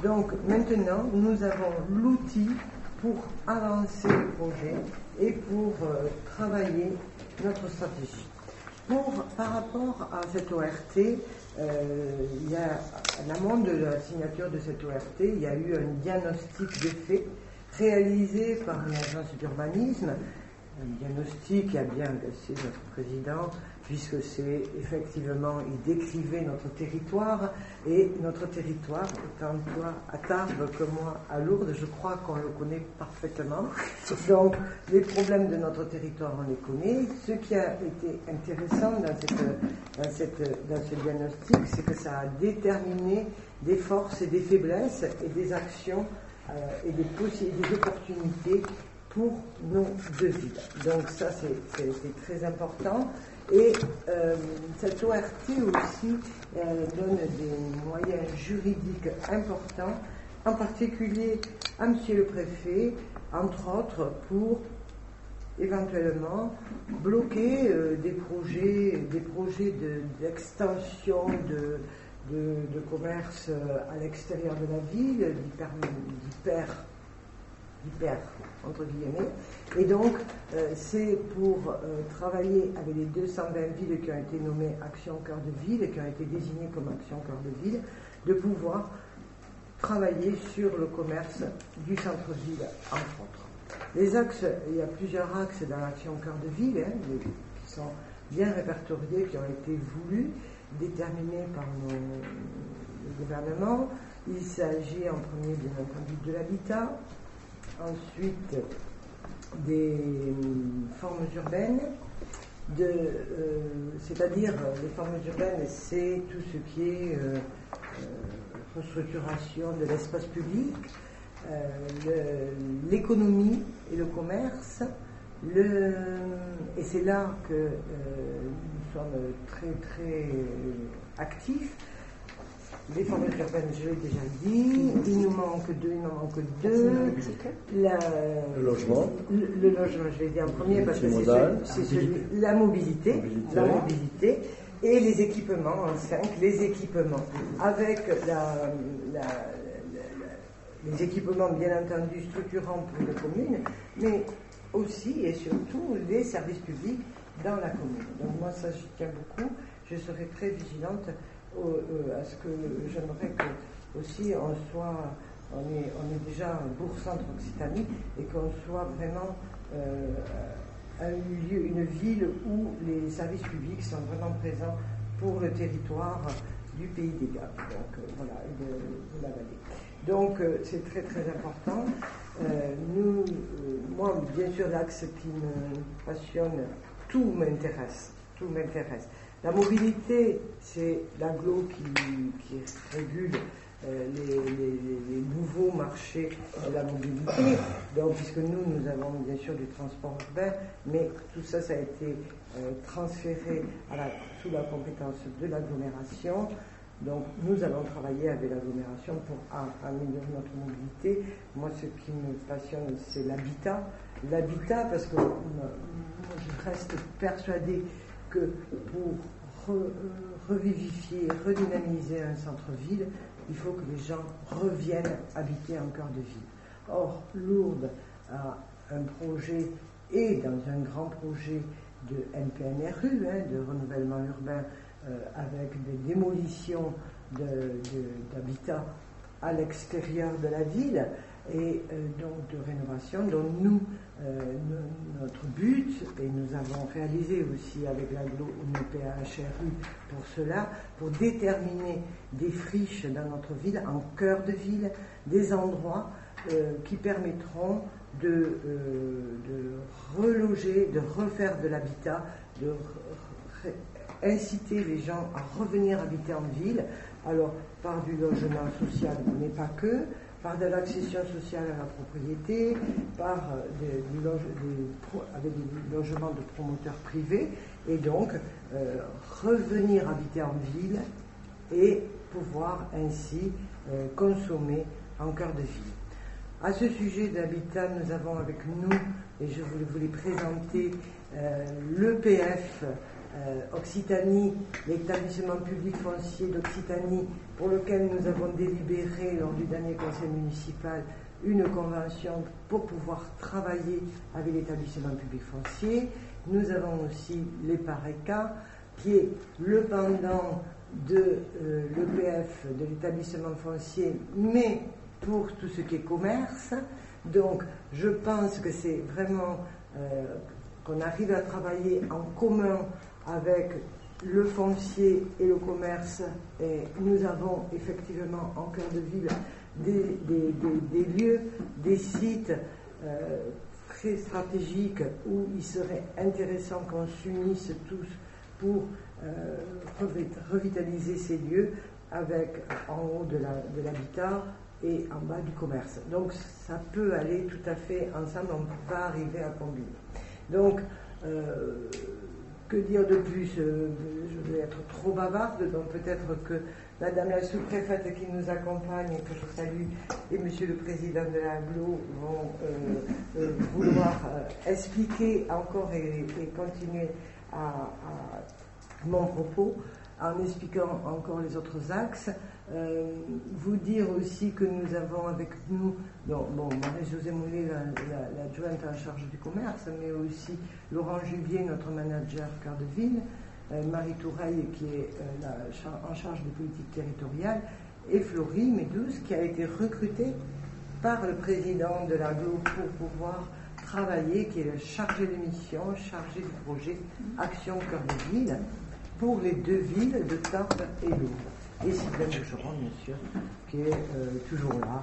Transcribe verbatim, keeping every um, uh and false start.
Donc maintenant, nous avons l'outil pour avancer le projet et pour euh, travailler notre stratégie. Pour, par rapport à cette O R T, euh, il y a, à l'amont de la signature de cette O R T, il y a eu un diagnostic de fait réalisé par une agence d'urbanisme, un diagnostic qui a bien agacé notre président, puisque c'est effectivement, il décrivait notre territoire, et notre territoire, autant toi à Tarbes que moi à Lourdes, je crois qu'on le connaît parfaitement. Donc, les problèmes de notre territoire, on les connaît. Ce qui a été intéressant dans, cette, dans, cette, dans ce diagnostic, c'est que ça a déterminé des forces et des faiblesses et des actions euh, et des, possi- des opportunités pour nos deux villes. Donc ça, c'est, c'est, c'est très important. Et euh, cette O R T aussi euh, donne des moyens juridiques importants, en particulier à Monsieur le Préfet, entre autres, pour éventuellement bloquer euh, des projets, des projets de, d'extension de, de, de commerce à l'extérieur de la ville, d'hyper, d'hyper hyper, entre guillemets. Et donc, euh, c'est pour euh, travailler avec les deux cent vingt villes qui ont été nommées Action Cœur de Ville et qui ont été désignées comme Action Cœur de Ville, de pouvoir travailler sur le commerce du centre-ville, entre autres. Les axes, il y a plusieurs axes dans l'Action Cœur de Ville, hein, qui sont bien répertoriés, qui ont été voulus, déterminés par nos, le gouvernement. Il s'agit en premier, bien entendu, de l'habitat. Ensuite, des formes urbaines, de, euh, c'est-à-dire les formes urbaines, c'est tout ce qui est euh, euh, restructuration de l'espace public, euh, le, l'économie et le commerce, le, et c'est là que euh, nous sommes très très actifs. Les formes urbaines, je l'ai déjà dit, il nous manque deux, il nous manque deux. La, le logement. Le, le logement, je l'ai dit en premier parce que c'est, celui, c'est celui, la mobilité, mobilité, la mobilité, et les équipements en cinq, les équipements, avec la, la, la, la, les équipements bien entendu structurants pour les communes, mais aussi et surtout les services publics dans la commune. Donc moi ça j'y tiens beaucoup, je serai très vigilante à ce que j'aimerais que aussi on soit, on est, on est déjà un bourg-centre Occitanie et qu'on soit vraiment euh, un lieu, une ville où les services publics sont vraiment présents pour le territoire du Pays des Gapes, donc euh, voilà, et de, de la vallée. Donc euh, c'est très très important. Euh, nous, euh, moi bien sûr l'axe qui me passionne, tout m'intéresse, tout m'intéresse. La mobilité, c'est l'aglo qui, qui régule euh, les, les, les nouveaux marchés de la mobilité. Donc, puisque nous, nous avons bien sûr du transport urbain, mais tout ça, ça a été euh, transféré à la, sous la compétence de l'agglomération. Donc, nous allons travailler avec l'agglomération pour améliorer notre mobilité. Moi, ce qui me passionne, c'est l'habitat. L'habitat, parce que moi, je reste persuadée que pour re, revivifier, redynamiser un centre-ville, il faut que les gens reviennent habiter en cœur de ville. Or, Lourdes a un projet, et dans un grand projet de N P N R U, hein, de renouvellement urbain, euh, avec des démolitions de, de, d'habitats à l'extérieur de la ville, et euh, donc de rénovation, dont nous, euh, no, notre but, et nous avons réalisé aussi avec l'aglo une P H R U pour cela, pour déterminer des friches dans notre ville, en cœur de ville, des endroits euh, qui permettront de, euh, de reloger, de refaire de l'habitat, de re, inciter les gens à revenir habiter en ville, alors par du logement social, mais pas que, par de l'accession sociale à la propriété, par des, des loge, des, avec des logements de promoteurs privés, et donc euh, revenir habiter en ville et pouvoir ainsi euh, consommer en cœur de ville. À ce sujet d'habitat, nous avons avec nous, et je voulais vous les présenter, euh, l'E P F euh, Occitanie, l'établissement public foncier d'Occitanie, pour lequel nous avons délibéré lors du dernier conseil municipal une convention pour pouvoir travailler avec l'établissement public foncier. Nous avons aussi l'EPARECA, qui est le pendant de euh, l'E P F, de l'établissement foncier, mais pour tout ce qui est commerce. Donc, je pense que c'est vraiment euh, qu'on arrive à travailler en commun avec le foncier et le commerce. Et nous avons effectivement en cœur de ville des, des, des, des lieux, des sites euh, très stratégiques où il serait intéressant qu'on s'unisse tous pour euh, revitaliser ces lieux avec en haut de, la, de l'habitat et en bas du commerce. Donc ça peut aller tout à fait ensemble, on ne peut pas arriver à combiner. Donc, euh, que dire de plus? euh, Je vais être trop bavarde, donc peut-être que Madame la sous-préfète qui nous accompagne et que je salue, et Monsieur le Président de l'Agglo vont euh, euh, vouloir euh, expliquer encore et, et continuer à, à mon propos en expliquant encore les autres axes. Euh, vous dire aussi que nous avons avec nous, donc, bon, Marie-Josée Moulet, l'adjointe la, la en charge du commerce, mais aussi Laurent Jubier, notre manager cœur de ville, euh, Marie Toureille, qui est euh, la, en charge des politiques territoriales, et Florie Médouze, qui a été recrutée par le président de l'Agglo pour pouvoir travailler, qui est le chargé de mission, chargé du projet Action cœur de ville, pour les deux villes de Tarbes et Lourdes. Et Sylvain Boucheron, bien sûr, qui est euh, toujours là